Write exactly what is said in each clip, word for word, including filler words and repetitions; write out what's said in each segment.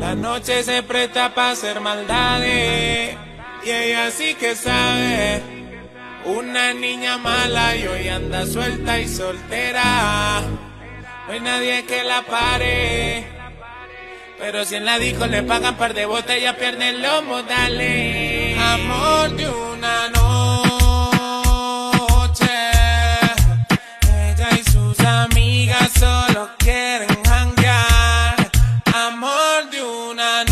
La noche se presta para hacer maldades y ella sí que sabe. Una niña mala y hoy anda suelta y soltera. No hay nadie que la pare, pero si en la disco le pagan par de botellas pierden los modales. Amor de una noche, ella y sus amigas solo quieren janguear. Amor de una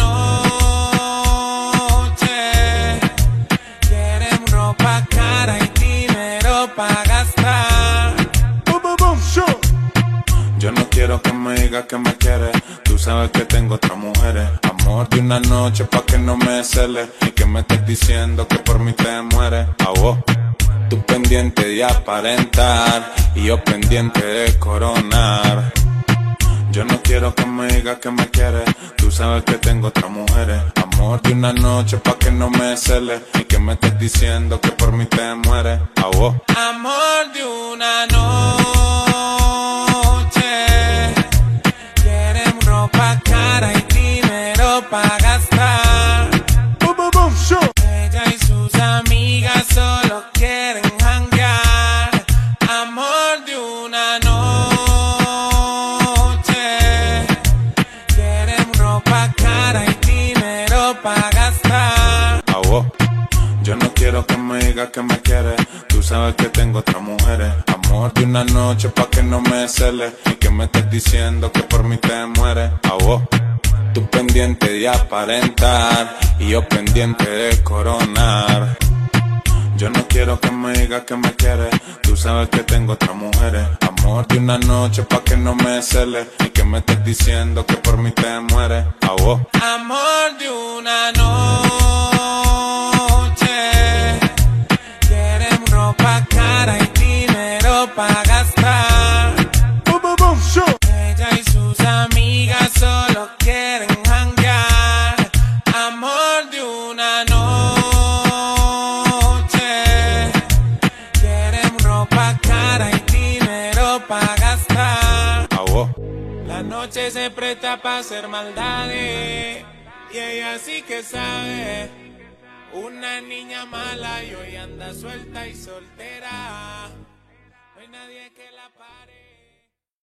noche, quieren ropa cara y dinero para gastar. Boom, boom, boom, show. Yo no quiero que me digas que me quieres, tú sabes que tengo otras mujeres. Amor de una noche pa' que no me celes, y que me estés diciendo que por mí te mueres. A vos, tú pendiente de aparentar, y yo pendiente de coronar. Yo no quiero que me digas que me quieres, tú sabes que tengo otras mujeres. Amor de una noche pa' que no me celes, y que me estés diciendo que por mí te mueres. A vos. Amor de una noche, quieren ropa cara y dinero para gastar. Boom, boom, boom, show. Ella y sus amigas solo quieren janguear. Amor de una noche, quieren ropa cara y dinero para gastar. A vos. Yo no quiero que me digas que me quieres, tú sabes que tengo otras mujeres. Amor de una noche pa' que no me celes, y que me estés diciendo que por mí te mueres. A vos, tú pendiente de aparentar, y yo pendiente de coronar. Yo no quiero que me digas que me quieres, tú sabes que tengo otras mujeres. Amor de una noche pa' que no me celes, y que me estés diciendo que por mí te mueres. A vos. Amor de una noche, quieren ropa cara y dinero para gastar. Boom, boom, boom, show. Ella y sus amigas solo quieren janguear. Amor de una noche, quieren ropa cara y dinero para gastar. A vos. La noche se presta para hacer maldades y ella sí que sabe. Una niña mala y hoy anda suelta y soltera. No hay nadie que la pare.